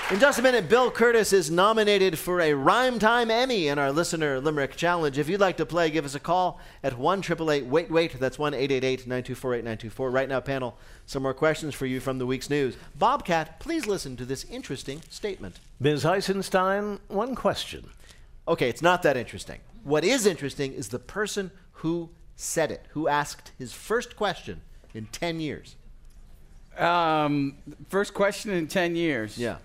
In just a minute, Bill Curtis is nominated for a Rhyme Time Emmy in our Listener Limerick Challenge. If you'd like to play, give us a call at 1-888-WAIT-WAIT. That's 1-888-924-8924. Right now, panel, some more questions for you from the week's news. Bobcat, please listen to this interesting statement. Ms. Eisenstein, one question. Okay, it's not that interesting. What is interesting is the person who said it, who asked his first question in 10 years. First question in 10 years. Yeah.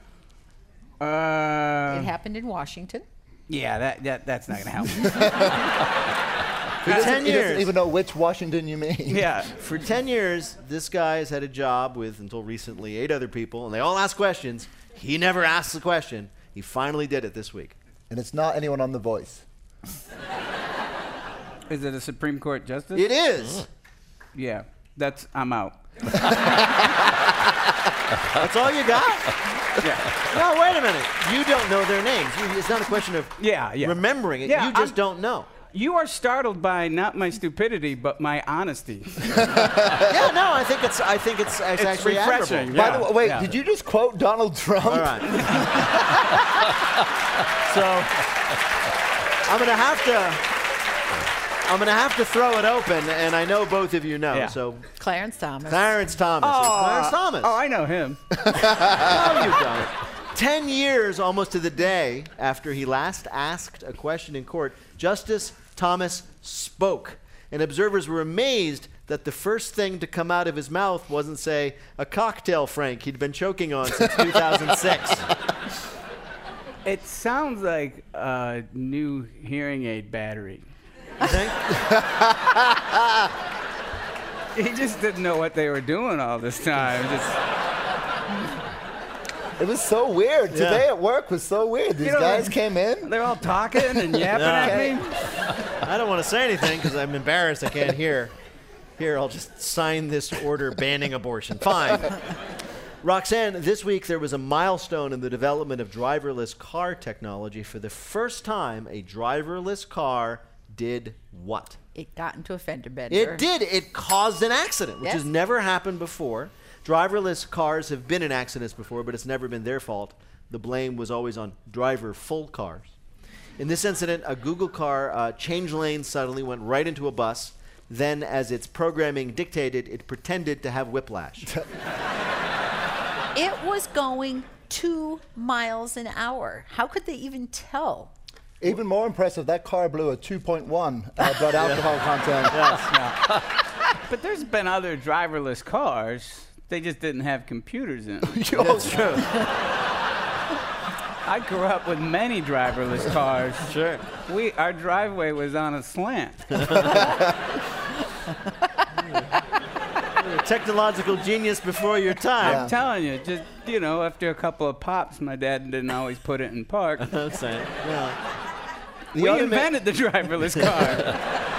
It happened in Washington. Yeah, that's not going to help. For 10 He years. doesn't even know which Washington you mean. Yeah. For 10 years, this guy has had a job with, until recently, 8 other people, and they all ask questions. He never asks the question. He finally did it this week. And it's not anyone on The Voice. Is it a Supreme Court justice? It is. Yeah. I'm out. That's all you got? Yeah. No, wait a minute. You don't know their names. It's not a question of remembering it. Yeah, you just don't know. You are startled by not my stupidity, but my honesty. Yeah, no, I think it's actually refreshing. admirable. Yeah. By the way, wait, did you just quote Donald Trump? All right. So I'm gonna have to throw it open, and I know both of you know. Yeah. So Clarence Thomas. Clarence Thomas. It's Clarence Thomas. Oh, I know him. No, you don't. 10 years almost to the day after he last asked a question in court, Justice Thomas spoke. And observers were amazed that the first thing to come out of his mouth wasn't, say, a cocktail Frank he'd been choking on since 2006. It sounds like a new hearing aid battery. You think? He just didn't know what they were doing all this time. It was so weird. Yeah. Today at work was so weird. These guys came in. They're all talking and yapping at me. I don't want to say anything because I'm embarrassed I can't hear. Here, I'll just sign this order banning abortion. Fine. Roxanne, this week there was a milestone in the development of driverless car technology. For the first time, a driverless car did what? It got into a fender bender. It did. It caused an accident, which Yes. has never happened before. Driverless cars have been in accidents before, but it's never been their fault. The blame was always on driver-full cars. In this incident, a Google car changed lanes suddenly, went right into a bus. Then, as its programming dictated, it pretended to have whiplash. It was going 2 miles an hour. How could they even tell? Even more impressive, that car blew a 2.1 blood alcohol content. But there's been other driverless cars. They just didn't have computers in them. That's true. I grew up with many driverless cars. Sure. Our driveway was on a slant. Technological genius before your time. I'm telling you, just, after a couple of pops, my dad didn't always put it in park. That's it. Yeah. We invented the driverless car.